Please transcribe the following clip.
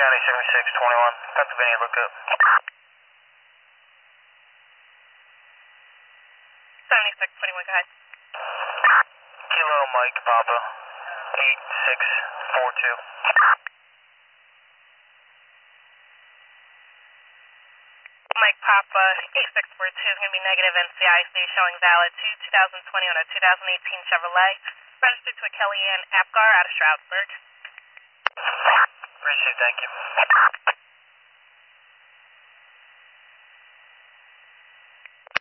County 7621, Pennsylvania lookup. 7621, go ahead. Kilo Mike Papa 8642. Mike Papa 8642 is going to be negative NCIC showing valid to 2020 on a 2018 Chevrolet. Registered to a Kellyanne Apgar out of Stroudsburg. Appreciate it, thank you.